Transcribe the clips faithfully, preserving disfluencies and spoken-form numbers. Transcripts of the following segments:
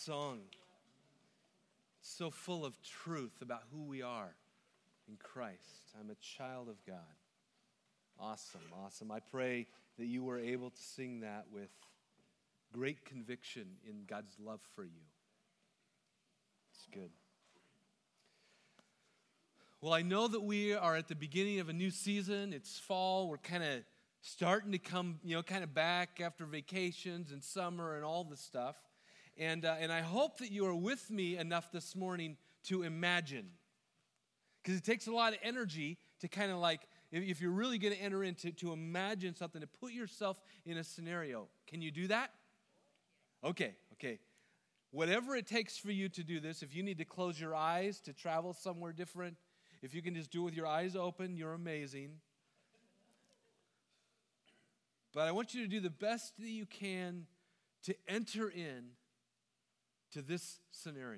song. It's so full of truth about who we are in Christ. I'm a child of God. Awesome, awesome. I pray that you were able to sing that with great conviction in God's love for you. It's good. Well, I know that we are at the beginning of a new season. It's fall. We're kind of starting to come, you know, kind of back after vacations and summer and all this stuff. And, uh, and I hope that you are with me enough this morning to imagine. Because it takes a lot of energy to kind of like, if, if you're really going to enter into, to imagine something, to put yourself in a scenario. Can you do that? Okay, okay. Whatever it takes for you to do this, if you need to close your eyes to travel somewhere different, if you can just do it with your eyes open, you're amazing. But I want you to do the best that you can to enter in to this scenario.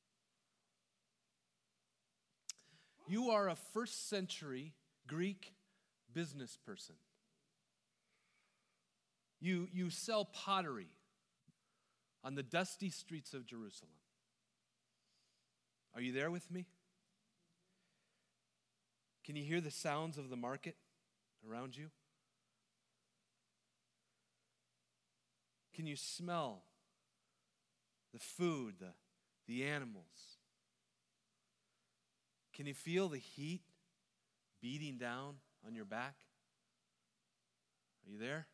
You are a first century Greek business person. You, you sell pottery on the dusty streets of Jerusalem. Are you there with me? Can you hear the sounds of the market around you? Can you smell the food, the, the animals? Can you feel the heat beating down on your back? Are you there?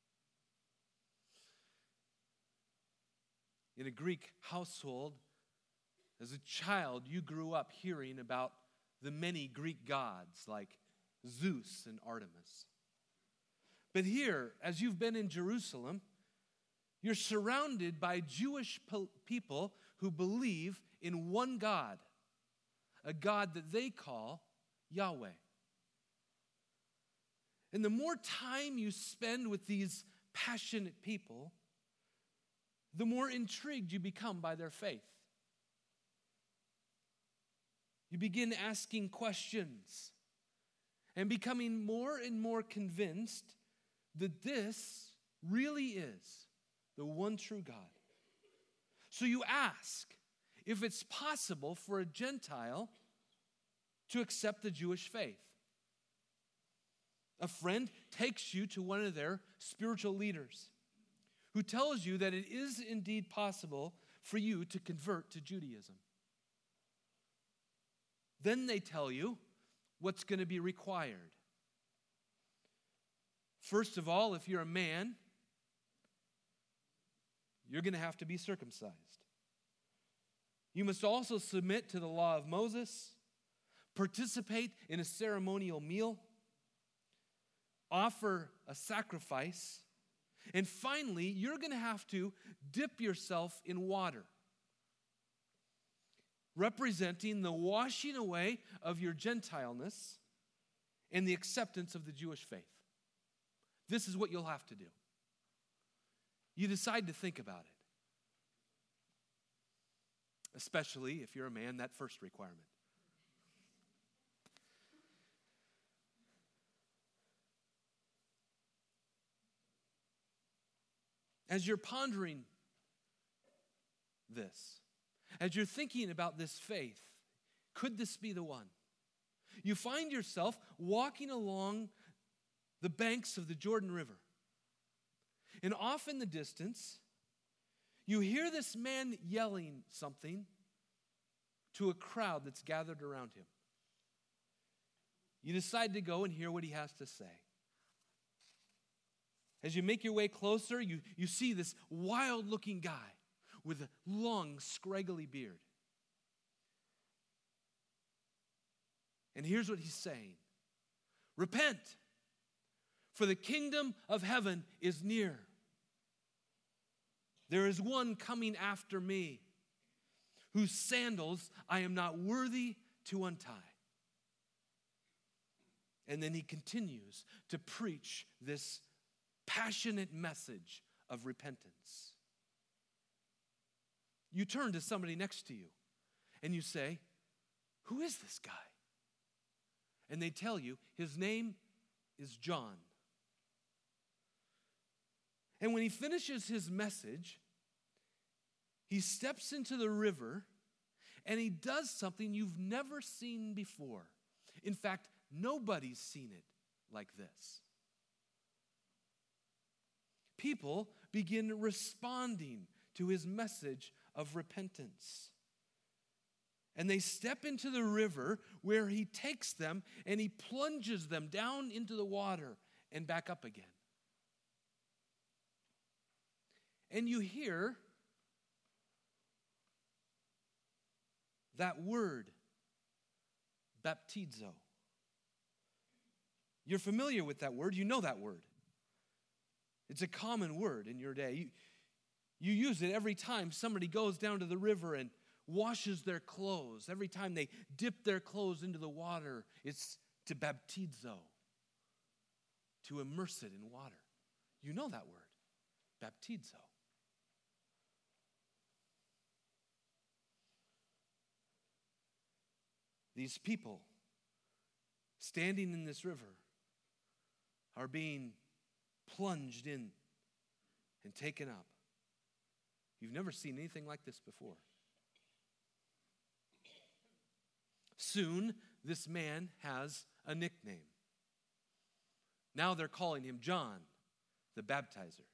In a Greek household, as a child, you grew up hearing about the many Greek gods like Zeus and Artemis. But here, as you've been in Jerusalem, you're surrounded by Jewish people who believe in one God, a God that they call Yahweh. And the more time you spend with these passionate people, the more intrigued you become by their faith. You begin asking questions and becoming more and more convinced that this really is the one true God. So you ask if it's possible for a Gentile to accept the Jewish faith. A friend takes you to one of their spiritual leaders who tells you that it is indeed possible for you to convert to Judaism. Then they tell you what's going to be required. First of all, if you're a man, you're going to have to be circumcised. You must also submit to the law of Moses, participate in a ceremonial meal, offer a sacrifice, and finally, you're going to have to dip yourself in water, representing the washing away of your Gentileness and the acceptance of the Jewish faith. This is what you'll have to do. You decide to think about it. Especially if you're a man, that first requirement. As you're pondering this, as you're thinking about this faith, could this be the one? You find yourself walking along the banks of the Jordan River. And off in the distance, you hear this man yelling something to a crowd that's gathered around him. You decide to go and hear what he has to say. As you make your way closer, you, you see this wild-looking guy with a long, scraggly beard. And here's what he's saying. Repent, for the kingdom of heaven is near. There is one coming after me, whose sandals I am not worthy to untie. And then he continues to preach this passionate message of repentance. You turn to somebody next to you and you say, who is this guy? And they tell you his name is John. And when he finishes his message, he steps into the river and he does something you've never seen before. In fact, nobody's seen it like this. People begin responding to his message of repentance. And they step into the river where he takes them and he plunges them down into the water and back up again. And you hear that word, baptizo. You're familiar with that word. You know that word. It's a common word in your day. You, you use it every time somebody goes down to the river and washes their clothes. Every time they dip their clothes into the water, it's to baptizo, to immerse it in water. You know that word, baptizo. These people standing in this river are being plunged in and taken up. You've never seen anything like this before. Soon, this man has a nickname. Now they're calling him John, the baptizer.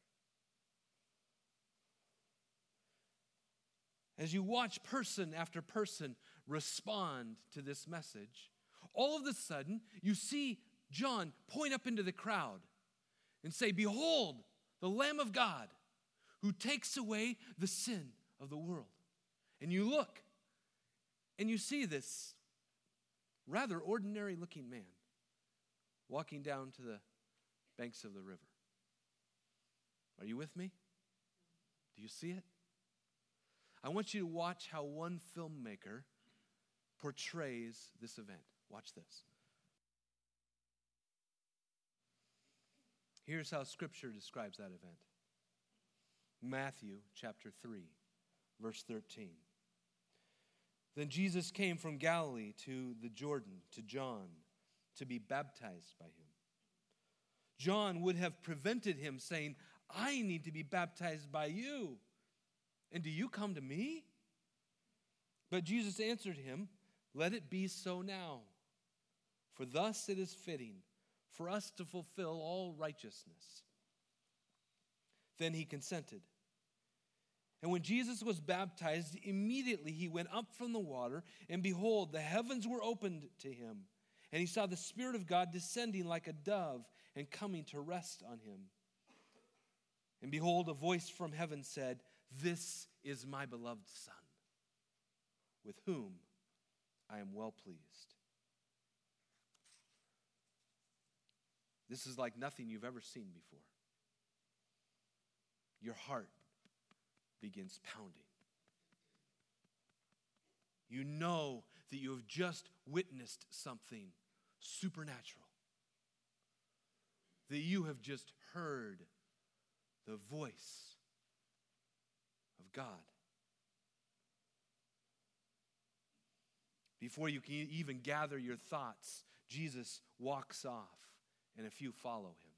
As you watch person after person respond to this message, all of a sudden, you see John point up into the crowd and say, "Behold, the Lamb of God who takes away the sin of the world." And you look and you see this rather ordinary looking man walking down to the banks of the river. Are you with me? Do you see it? I want you to watch how one filmmaker portrays this event. Watch this. Here's how Scripture describes that event. Matthew chapter three, verse thirteen. Then Jesus came from Galilee to the Jordan, to John, to be baptized by him. John would have prevented him, saying, "I need to be baptized by you, and do you come to me?" But Jesus answered him, "Let it be so now, for thus it is fitting for us to fulfill all righteousness." Then he consented. And when Jesus was baptized, immediately he went up from the water, and behold, the heavens were opened to him. And he saw the Spirit of God descending like a dove and coming to rest on him. And behold, a voice from heaven said, "This is my beloved Son, with whom I am well pleased." This is like nothing you've ever seen before. Your heart begins pounding. You know that you have just witnessed something supernatural. That you have just heard the voice of God. Before you can even gather your thoughts, Jesus walks off, and a few follow him.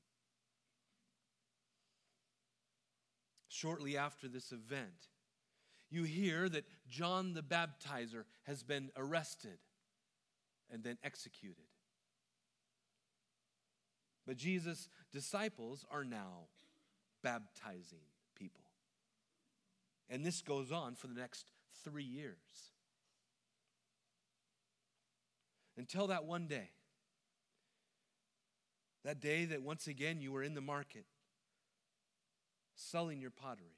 Shortly after this event, you hear that John the Baptizer has been arrested and then executed. But Jesus' disciples are now baptizing people. And this goes on for the next three years. Until that one day. That day that once again you were in the market selling your pottery.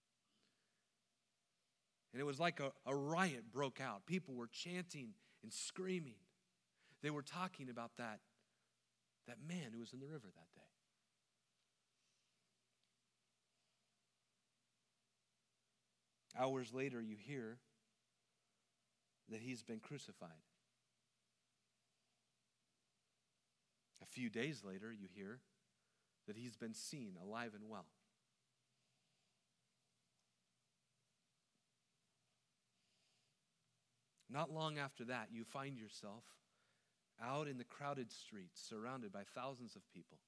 And it was like a, a riot broke out. People were chanting and screaming. They were talking about that, that man who was in the river that day. Hours later, you hear that he's been crucified. A few days later, you hear that he's been seen alive and well. Not long after that, you find yourself out in the crowded streets, surrounded by thousands of people.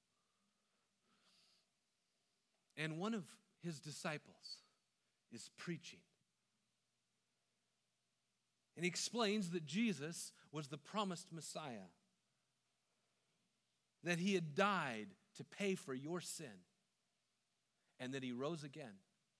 And one of his disciples is preaching And he explains that Jesus was the promised Messiah, that he had died to pay for your sin, and that he rose again.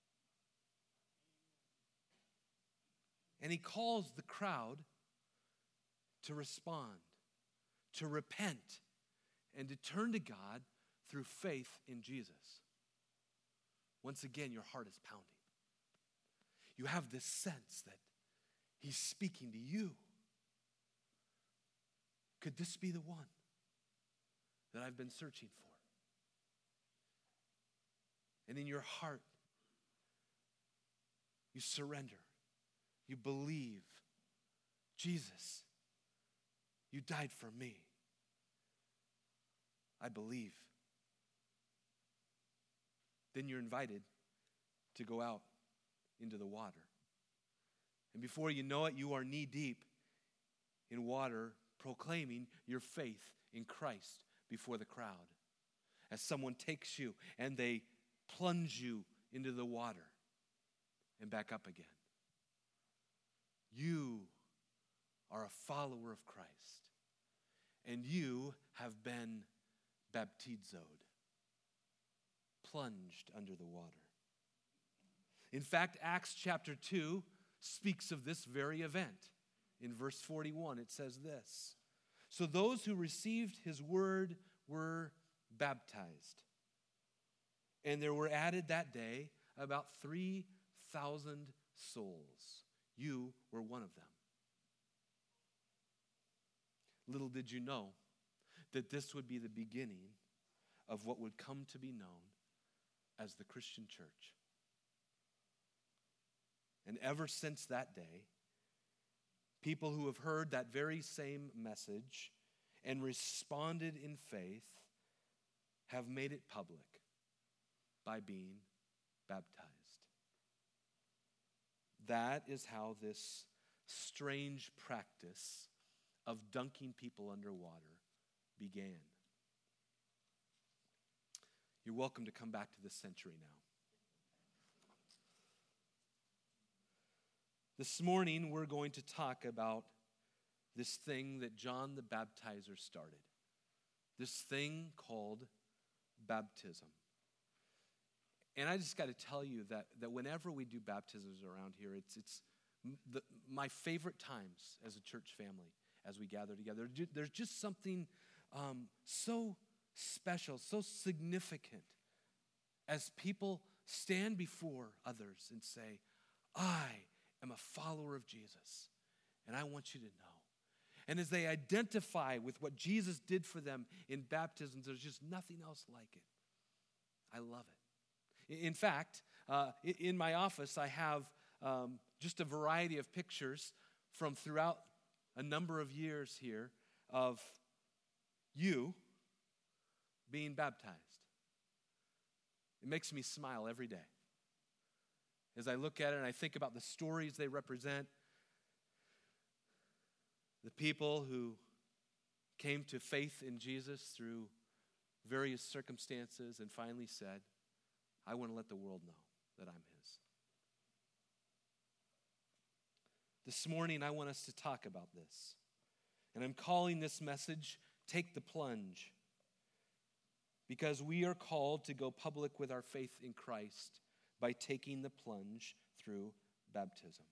And he calls the crowd to respond, to repent, and to turn to God through faith in Jesus. Once again, your heart is pounding. You have this sense that he's speaking to you. Could this be the one that I've been searching for? And in your heart, you surrender. You believe, Jesus, you died for me. I believe. Then you're invited to go out into the water. And before you know it, you are knee-deep in water, proclaiming your faith in Christ before the crowd. As someone takes you and they plunge you into the water and back up again. You are a follower of Christ, and you have been baptizoed, plunged under the water. In fact, Acts chapter two speaks of this very event. In verse forty-one, it says this: "So those who received his word were baptized, and there were added that day about three thousand souls. You were one of them." Little did you know that this would be the beginning of what would come to be known as the Christian church. And ever since that day, people who have heard that very same message and responded in faith have made it public by being baptized. That is how this strange practice of dunking people underwater began. You're welcome to come back to this century now. This morning, we're going to talk about this thing that John the Baptizer started. This thing called baptism. And I just got to tell you that, that whenever we do baptisms around here, it's, it's the, my favorite times as a church family as we gather together. There's just something um, so special, so significant as people stand before others and say, I am a follower of Jesus, and I want you to know. And as they identify with what Jesus did for them in baptisms, there's just nothing else like it. I love it. In fact, uh, in my office, I have um, just a variety of pictures from throughout a number of years here of you being baptized. It makes me smile every day. As I look at it and I think about the stories they represent, the people who came to faith in Jesus through various circumstances and finally said, I want to let the world know that I'm his. This morning, I want us to talk about this. And I'm calling this message, Take the Plunge. Because we are called to go public with our faith in Christ by taking the plunge through baptism.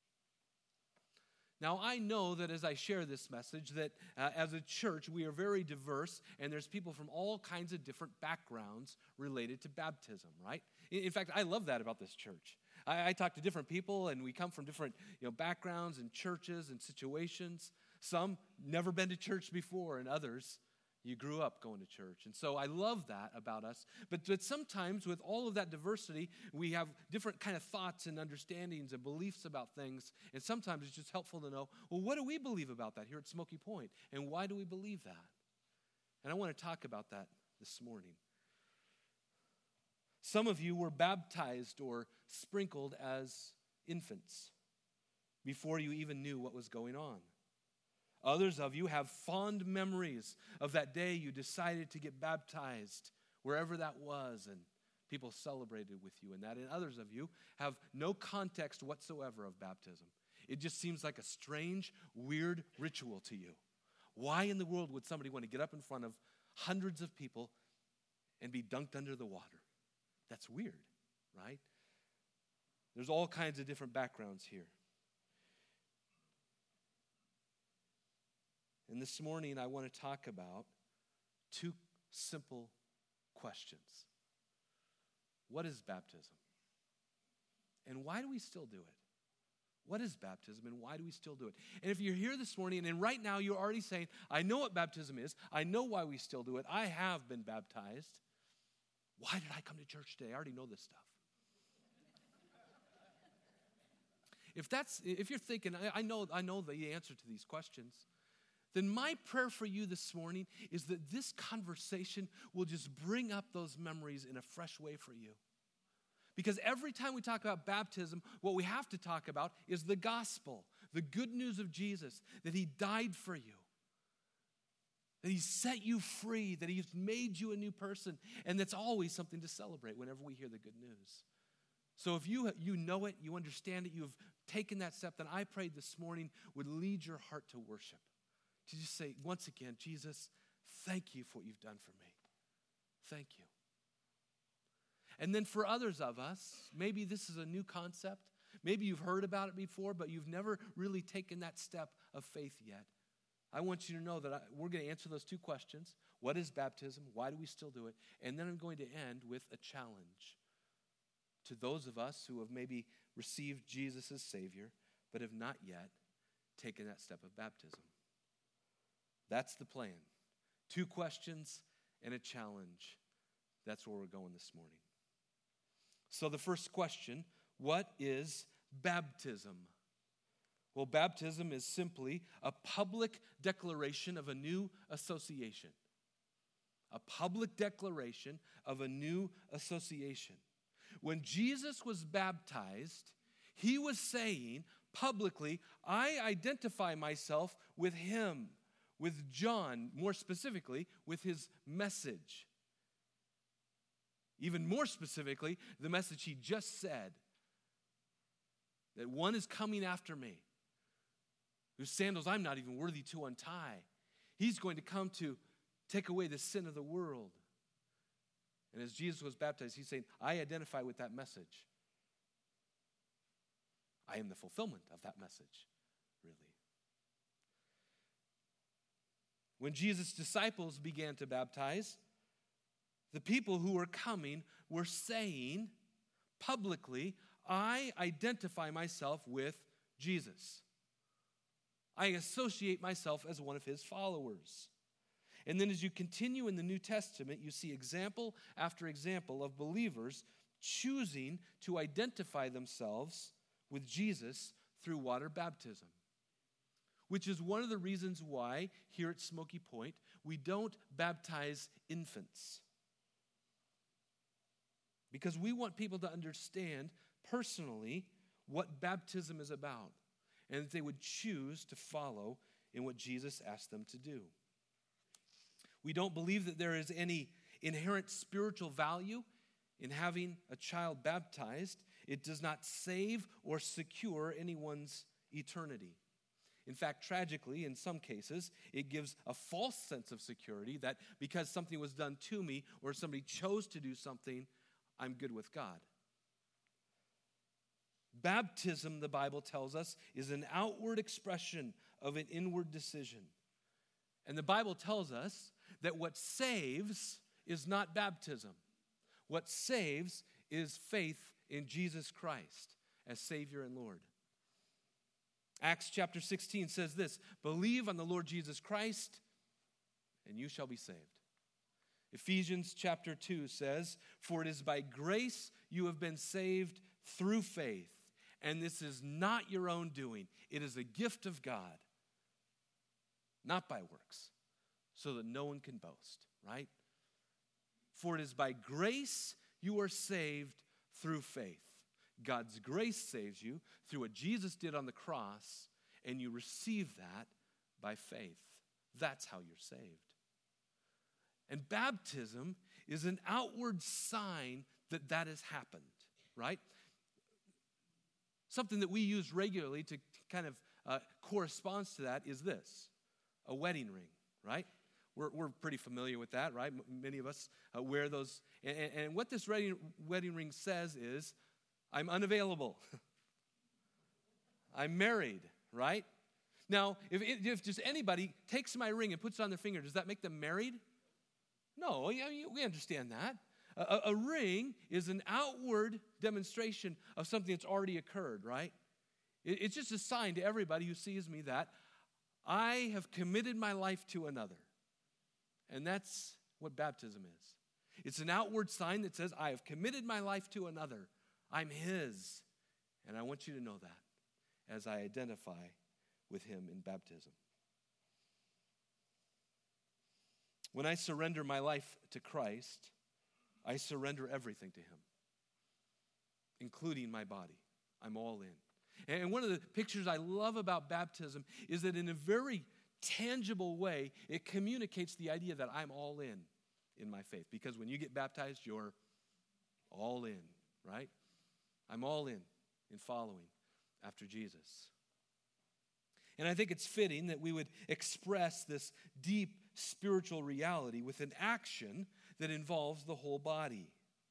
Now, I know that as I share this message, that uh, as a church, we are very diverse, and there's people from all kinds of different backgrounds related to baptism, right? In, in fact, I love that about this church. I, I talk to different people, and we come from different you know, backgrounds and churches and situations. Some never been to church before, and others, you grew up going to church. And so I love that about us. But, but sometimes with all of that diversity, we have different kind of thoughts and understandings and beliefs about things. And sometimes it's just helpful to know, well, what do we believe about that here at Smoky Point? And why do we believe that? And I want to talk about that this morning. Some of you were baptized or sprinkled as infants before you even knew what was going on. Others of you have fond memories of that day you decided to get baptized, wherever that was, and people celebrated with you in that. And others of you have no context whatsoever of baptism. It just seems like a strange, weird ritual to you. Why in the world would somebody want to get up in front of hundreds of people and be dunked under the water? That's weird, right? There's all kinds of different backgrounds here. And this morning I want to talk about two simple questions. What is baptism? And why do we still do it? What is baptism and why do we still do it? And if you're here this morning and right now you're already saying, I know what baptism is, I know why we still do it, I have been baptized, why did I come to church today? I already know this stuff. If that's, if you're thinking, I know, I know the answer to these questions, then my prayer for you this morning is that this conversation will just bring up those memories in a fresh way for you. Because every time we talk about baptism, what we have to talk about is the gospel, the good news of Jesus, that he died for you, that he set you free, that he's made you a new person, and that's always something to celebrate whenever we hear the good news. So if you, you know it, you understand it, you've taken that step, then I pray this morning would lead your heart to worship. To just say, once again, Jesus, thank you for what you've done for me. Thank you. And then for others of us, maybe this is a new concept. Maybe you've heard about it before, but you've never really taken that step of faith yet. I want you to know that I, we're going to answer those two questions. What is baptism? Why do we still do it? And then I'm going to end with a challenge to those of us who have maybe received Jesus as Savior, but have not yet taken that step of baptism. That's the plan. Two questions and a challenge. That's where we're going this morning. So the first question, what is baptism? Well, baptism is simply a public declaration of a new association. A public declaration of a new association. When Jesus was baptized, he was saying publicly, I identify myself with him, with John, more specifically, with his message. Even more specifically, the message he just said, that one is coming after me, whose sandals I'm not even worthy to untie. He's going to come to take away the sin of the world. And as Jesus was baptized, he's saying, I identify with that message. I am the fulfillment of that message, really. When Jesus' disciples began to baptize, the people who were coming were saying publicly, I identify myself with Jesus. I associate myself as one of his followers. And then as you continue in the New Testament, you see example after example of believers choosing to identify themselves with Jesus through water baptism. Which is one of the reasons why here at Smoky Point we don't baptize infants. Because we want people to understand personally what baptism is about, and that they would choose to follow in what Jesus asked them to do. We don't believe that there is any inherent spiritual value in having a child baptized. It does not save or secure anyone's eternity. In fact, tragically, in some cases, it gives a false sense of security that because something was done to me or somebody chose to do something, I'm good with God. Baptism, the Bible tells us, is an outward expression of an inward decision. And the Bible tells us that what saves is not baptism. What saves is faith in Jesus Christ as Savior and Lord. Acts chapter sixteen says this, believe on the Lord Jesus Christ and you shall be saved. Ephesians chapter two says, for it is by grace you have been saved through faith, and this is not your own doing. It is a gift of God, not by works, so that no one can boast, right? For it is by grace you are saved through faith. God's grace saves you through what Jesus did on the cross, and you receive that by faith. That's how you're saved. And baptism is an outward sign that that has happened, right? Something that we use regularly to kind of uh, corresponds to that is this, a wedding ring, right? We're, we're pretty familiar with that, right? M- many of us uh, wear those. And, and what this wedding, wedding ring says is, I'm unavailable. I'm married, right? Now, if, if just anybody takes my ring and puts it on their finger, does that make them married? No, we understand that. A, a ring is an outward demonstration of something that's already occurred, right? It, it's just a sign to everybody who sees me that I have committed my life to another. And that's what baptism is. It's an outward sign that says, I have committed my life to another. I'm his. And I want you to know that as I identify with him in baptism. When I surrender my life to Christ, I surrender everything to him, including my body. I'm all in. And one of the pictures I love about baptism is that in a very tangible way, it communicates the idea that I'm all in in my faith. Because when you get baptized, you're all in, right? I'm all in in following after Jesus. And I think it's fitting that we would express this deep spiritual reality with an action that involves the whole body.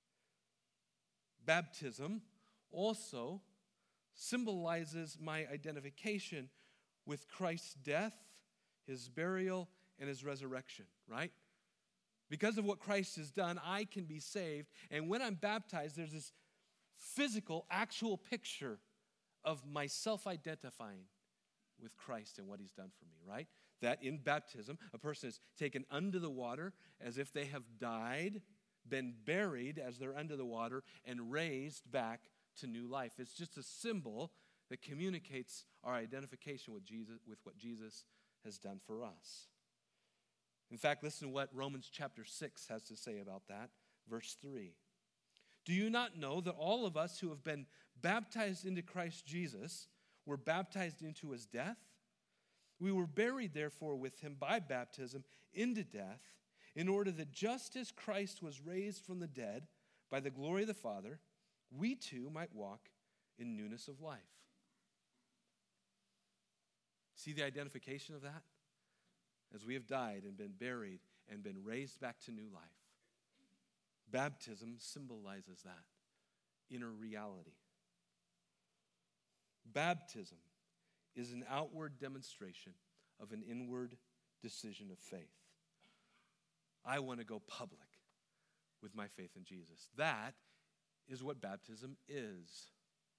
Baptism also symbolizes my identification with Christ's death, his burial, and his resurrection, right? Because of what Christ has done, I can be saved. And when I'm baptized, there's this physical, actual picture of myself identifying with Christ and what he's done for me, right? That in baptism, a person is taken under the water as if they have died, been buried as they're under the water, and raised back to new life. It's just a symbol that communicates our identification with Jesus, with what Jesus has done for us. In fact, listen to what Romans chapter six has to say about that. Verse three. Do you not know that all of us who have been baptized into Christ Jesus were baptized into his death? We were buried, therefore, with him by baptism into death, in order that just as Christ was raised from the dead by the glory of the Father, we too might walk in newness of life. See the identification of that? As we have died and been buried and been raised back to new life. Baptism symbolizes that inner reality. Baptism is an outward demonstration of an inward decision of faith. I want to go public with my faith in Jesus. That is what baptism is.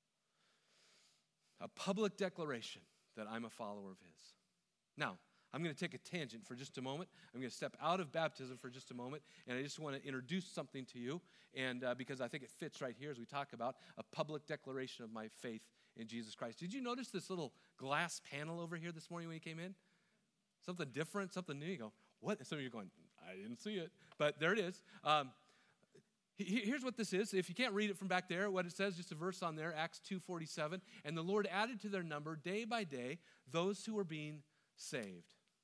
A public declaration that I'm a follower of his. Now, I'm going to take a tangent for just a moment. I'm going to step out of baptism for just a moment, and I just want to introduce something to you, and uh, because I think it fits right here as we talk about a public declaration of my faith in Jesus Christ. Did you notice this little glass panel over here this morning when you came in? Something different, something new. You go, what? And some of you are going, I didn't see it, but there it is. Um, Here's what this is. If you can't read it from back there, what it says, just a verse on there, Acts two forty-seven. And the Lord added to their number day by day those who were being saved.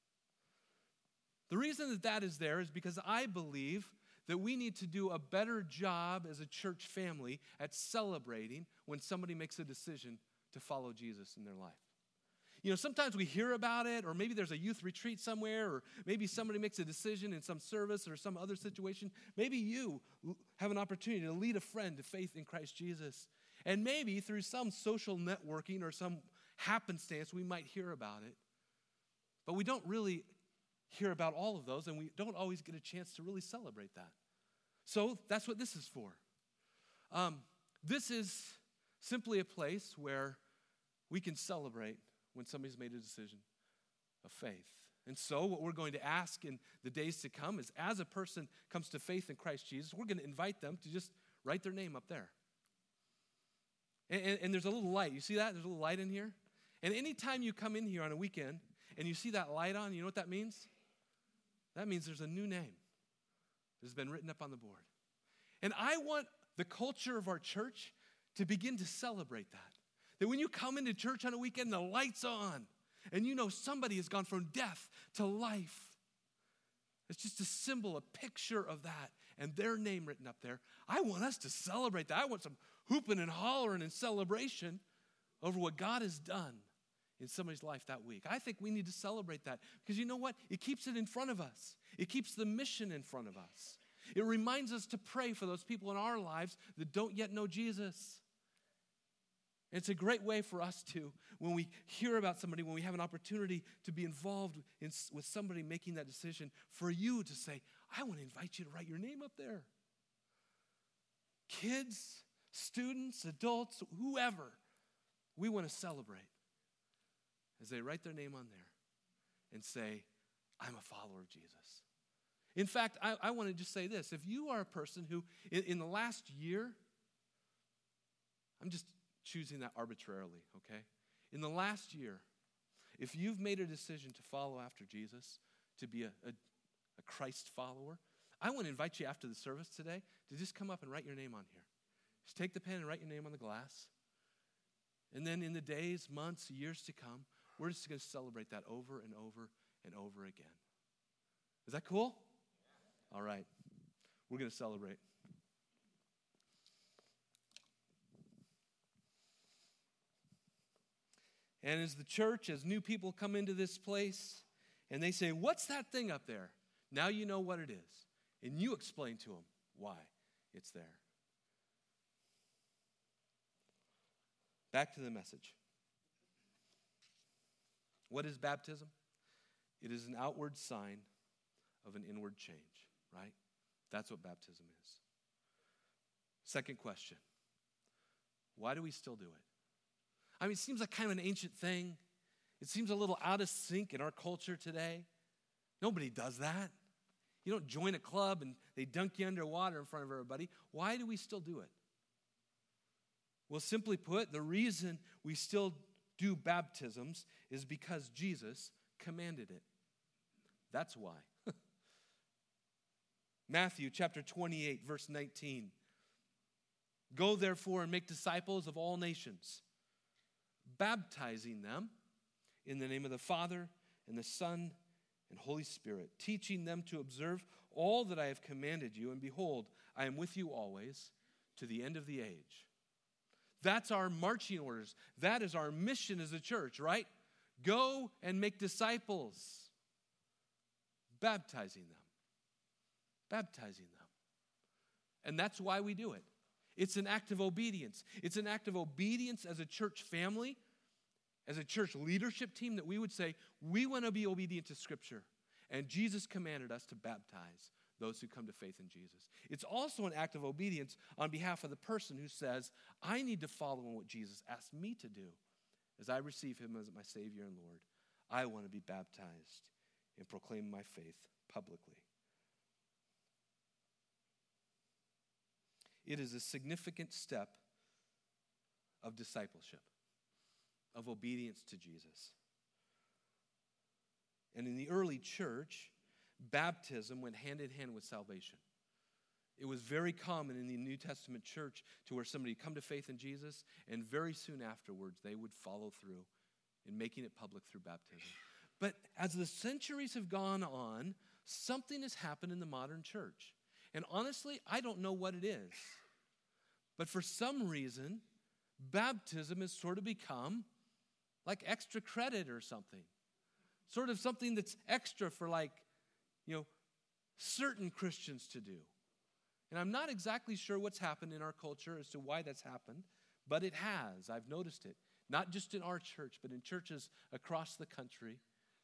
The reason that that is there is because I believe that we need to do a better job as a church family at celebrating when somebody makes a decision to follow Jesus in their life. You know, sometimes we hear about it, or maybe there's a youth retreat somewhere, or maybe somebody makes a decision in some service or some other situation. Maybe you have an opportunity to lead a friend to faith in Christ Jesus. And maybe through some social networking or some happenstance, we might hear about it. But we don't really hear about all of those, and we don't always get a chance to really celebrate that. So that's what this is for. Um, this is simply a place where we can celebrate when somebody's made a decision of faith. And so what we're going to ask in the days to come is, as a person comes to faith in Christ Jesus, we're going to invite them to just write their name up there. And, and, and there's a little light. You see that? There's a little light in here. And anytime you come in here on a weekend and you see that light on, you know what that means? That means there's a new name that has been written up on the board. And I want the culture of our church to begin to celebrate that. That when you come into church on a weekend, the light's on, and you know somebody has gone from death to life. It's just a symbol, a picture of that, and their name written up there. I want us to celebrate that. I want some hooping and hollering and celebration over what God has done in somebody's life that week. I think we need to celebrate that because you know what? It keeps it in front of us. It keeps the mission in front of us. It reminds us to pray for those people in our lives that don't yet know Jesus. It's a great way for us to, when we hear about somebody, when we have an opportunity to be involved in, with somebody making that decision, for you to say, I want to invite you to write your name up there. Kids, students, adults, whoever, we want to celebrate as they write their name on there and say, I'm a follower of Jesus. In fact, I, I want to just say this. If you are a person who, in, in the last year, I'm just choosing that arbitrarily, okay? In the last year, if you've made a decision to follow after Jesus, to be a, a, a Christ follower, I want to invite you after the service today to just come up and write your name on here. Just take the pen and write your name on the glass. And then in the days, months, years to come, we're just going to celebrate that over and over and over again. Is that cool? All right. We're going to celebrate. And as the church, as new people come into this place, and they say, what's that thing up there? Now you know what it is. And you explain to them why it's there. Back to the message. What is baptism? It is an outward sign of an inward change, right? That's what baptism is. Second question. Why do we still do it? I mean, it seems like kind of an ancient thing. It seems a little out of sync in our culture today. Nobody does that. You don't join a club and they dunk you underwater in front of everybody. Why do we still do it? Well, simply put, the reason we still do baptisms is because Jesus commanded it. That's why. Matthew chapter twenty-eight, verse nineteen. Go therefore and make disciples of all nations, baptizing them in the name of the Father and the Son and Holy Spirit, teaching them to observe all that I have commanded you. And behold, I am with you always to the end of the age. That's our marching orders. That is our mission as a church, right? Go and make disciples, baptizing them. Baptizing them. And that's why we do it. It's an act of obedience. It's an act of obedience as a church family, as a church leadership team, that we would say, we want to be obedient to Scripture. And Jesus commanded us to baptize those who come to faith in Jesus. It's also an act of obedience on behalf of the person who says, I need to follow in what Jesus asked me to do. As I receive him as my Savior and Lord, I want to be baptized and proclaim my faith publicly. It is a significant step of discipleship, of obedience to Jesus. And in the early church, baptism went hand in hand with salvation. It was very common in the New Testament church to where somebody would come to faith in Jesus, and very soon afterwards they would follow through in making it public through baptism. But as the centuries have gone on, something has happened in the modern church. And honestly, I don't know what it is. But for some reason, baptism has sort of become like extra credit or something. Sort of something that's extra for like, you know, certain Christians to do. And I'm not exactly sure what's happened in our culture as to why that's happened, but it has. I've noticed it. Not just in our church, but in churches across the country.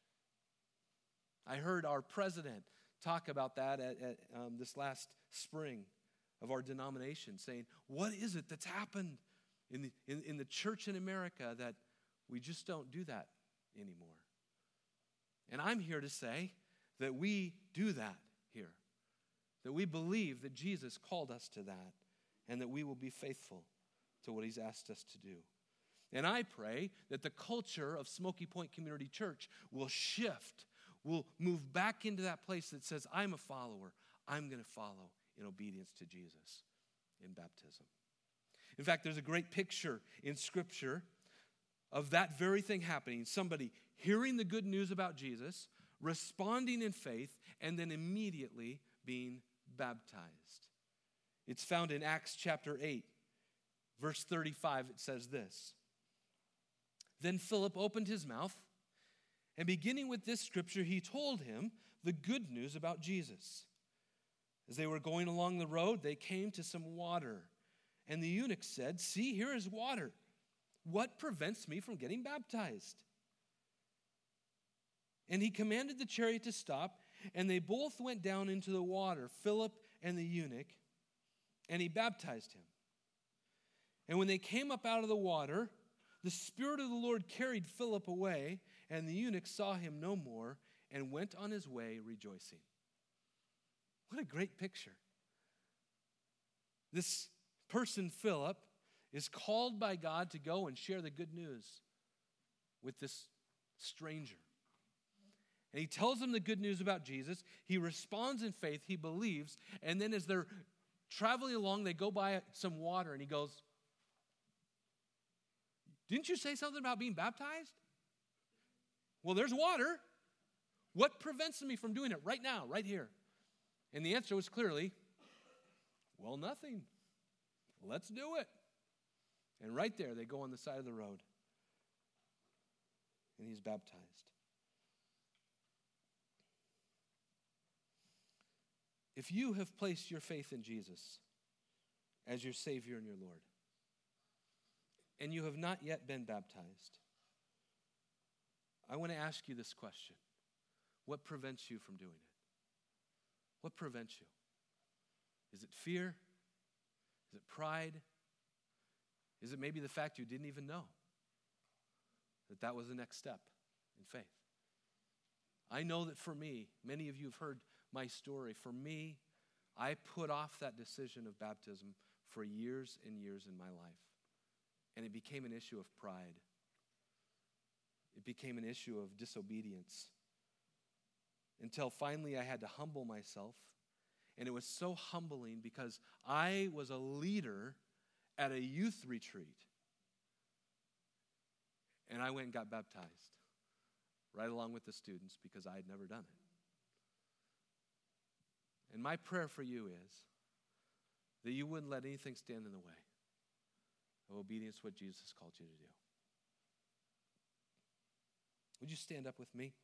I heard our president talk about that at, at um, this last spring of our denomination, saying, what is it that's happened in the, in, in the church in America that we just don't do that anymore? And I'm here to say that we do that here, that we believe that Jesus called us to that, and that we will be faithful to what he's asked us to do. And I pray that the culture of Smoky Point Community Church will shift, will move back into that place that says, I'm a follower. I'm going to follow in obedience to Jesus in baptism. In fact, there's a great picture in Scripture of that very thing happening. Somebody hearing the good news about Jesus, responding in faith, and then immediately being baptized. It's found in Acts chapter eight, verse thirty-five. It says this. Then Philip opened his mouth, and beginning with this scripture, he told him the good news about Jesus. As they were going along the road, they came to some water. And the eunuch said, "See, here is water. What prevents me from getting baptized?" And he commanded the chariot to stop, and they both went down into the water, Philip and the eunuch, and he baptized him. And when they came up out of the water, the Spirit of the Lord carried Philip away, and the eunuch saw him no more and went on his way rejoicing. What a great picture. This person, Philip, is called by God to go and share the good news with this stranger. And he tells them the good news about Jesus. He responds in faith. He believes. And then as they're traveling along, they go by some water, and he goes, "Didn't you say something about being baptized?" "Well, there's water. What prevents me from doing it right now, right here?" And the answer was clearly, "Well, nothing. Let's do it." And right there, they go on the side of the road, and he's baptized. If you have placed your faith in Jesus as your Savior and your Lord, and you have not yet been baptized, I want to ask you this question. What prevents you from doing it? What prevents you? Is it fear? Is it pride? Is it maybe the fact you didn't even know that that was the next step in faith? I know that for me, many of you have heard my story. For me, I put off that decision of baptism for years and years in my life. And it became an issue of pride. It became an issue of disobedience. Until finally I had to humble myself. And it was so humbling because I was a leader at a youth retreat. And I went and got baptized right along with the students because I had never done it. And my prayer for you is that you wouldn't let anything stand in the way of obedience to what Jesus called you to do. Would you stand up with me?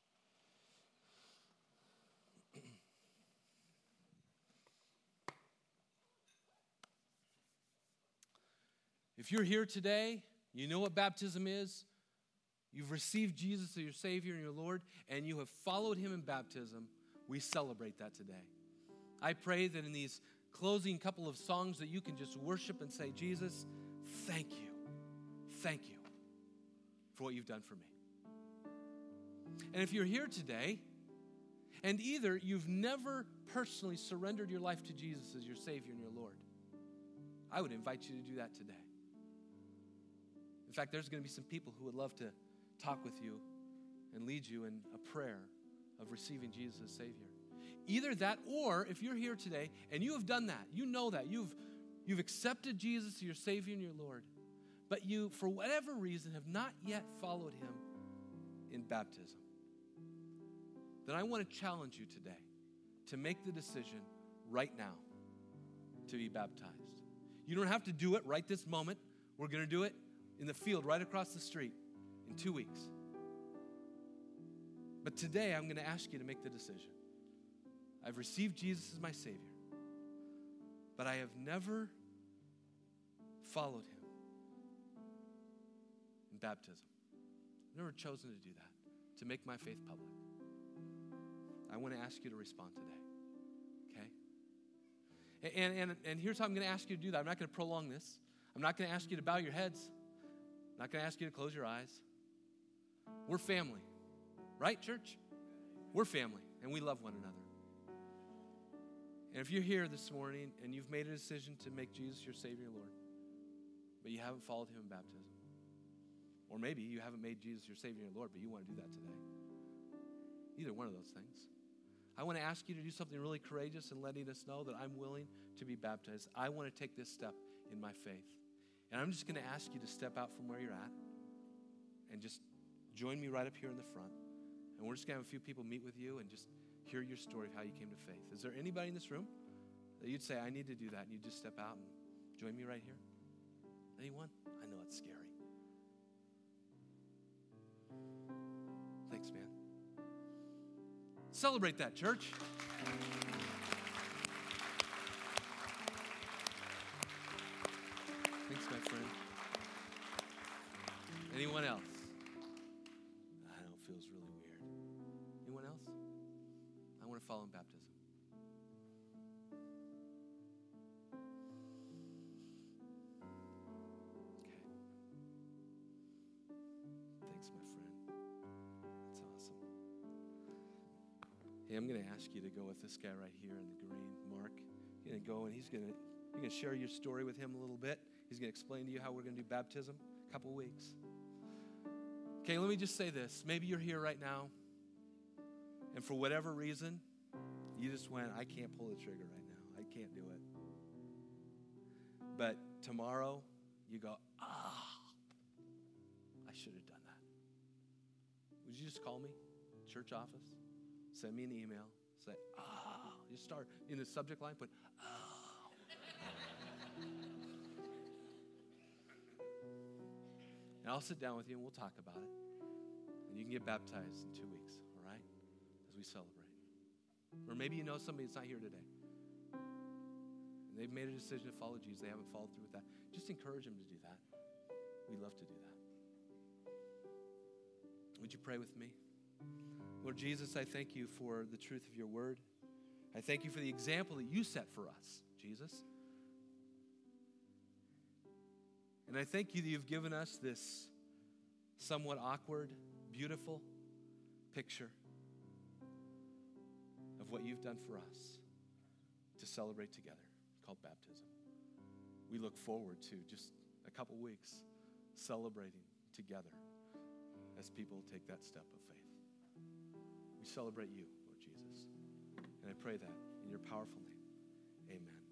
If you're here today, you know what baptism is, you've received Jesus as your Savior and your Lord, and you have followed him in baptism, we celebrate that today. I pray that in these closing couple of songs that you can just worship and say, "Jesus, thank you. Thank you for what you've done for me." And if you're here today, and either you've never personally surrendered your life to Jesus as your Savior and your Lord, I would invite you to do that today. In fact, there's going to be some people who would love to talk with you and lead you in a prayer of receiving Jesus as Savior. Either that, or if you're here today and you have done that, you know that, you've, you've accepted Jesus as your Savior and your Lord, but you, for whatever reason, have not yet followed him in baptism, then I want to challenge you today to make the decision right now to be baptized. You don't have to do it right this moment. We're going to do it in the field right across the street in two weeks. But today I'm going to ask you to make the decision. I've received Jesus as my Savior, but I have never followed him in baptism. I've never chosen to do that, to make my faith public. I want to ask you to respond today, okay? And, and, and here's how I'm going to ask you to do that. I'm not going to prolong this. I'm not going to ask you to bow your heads. I'm not going to ask you to close your eyes. We're family, right, church? We're family, and we love one another. And if you're here this morning and you've made a decision to make Jesus your Savior and Lord, but you haven't followed him in baptism, or maybe you haven't made Jesus your Savior and Lord, but you want to do that today, either one of those things, I want to ask you to do something really courageous in letting us know that I'm willing to be baptized. I want to take this step in my faith. And I'm just going to ask you to step out from where you're at and just join me right up here in the front. And we're just going to have a few people meet with you and just hear your story of how you came to faith. Is there anybody in this room that you'd say, I need to do that, and you just step out and join me right here? Anyone? I know it's scary. Thanks, man. Celebrate that, church. Thanks, my friend. Anyone else? I know, it feels really weird. Anyone else? I want to follow in baptism. Okay. Thanks, my friend. That's awesome. Hey, I'm going to ask you to go with this guy right here in the green, Mark. You're going to go and he's going to you're going to share your story with him a little bit. He's going to explain to you how we're going to do baptism a couple weeks. Okay, let me just say this. Maybe you're here right now, and for whatever reason, you just went, I can't pull the trigger right now. I can't do it. But tomorrow, you go, ah, I should have done that. Would you just call me, church office? Send me an email. Say, ah. Just start in the subject line, put, ah. And I'll sit down with you and we'll talk about it. And you can get baptized in two weeks, all right? As we celebrate. Or maybe you know somebody that's not here today. And they've made a decision to follow Jesus. They haven't followed through with that. Just encourage them to do that. We love to do that. Would you pray with me? Lord Jesus, I thank you for the truth of your word. I thank you for the example that you set for us, Jesus. And I thank you that you've given us this somewhat awkward, beautiful picture of what you've done for us to celebrate together, called baptism. We look forward to just a couple weeks celebrating together as people take that step of faith. We celebrate you, Lord Jesus. And I pray that in your powerful name. Amen.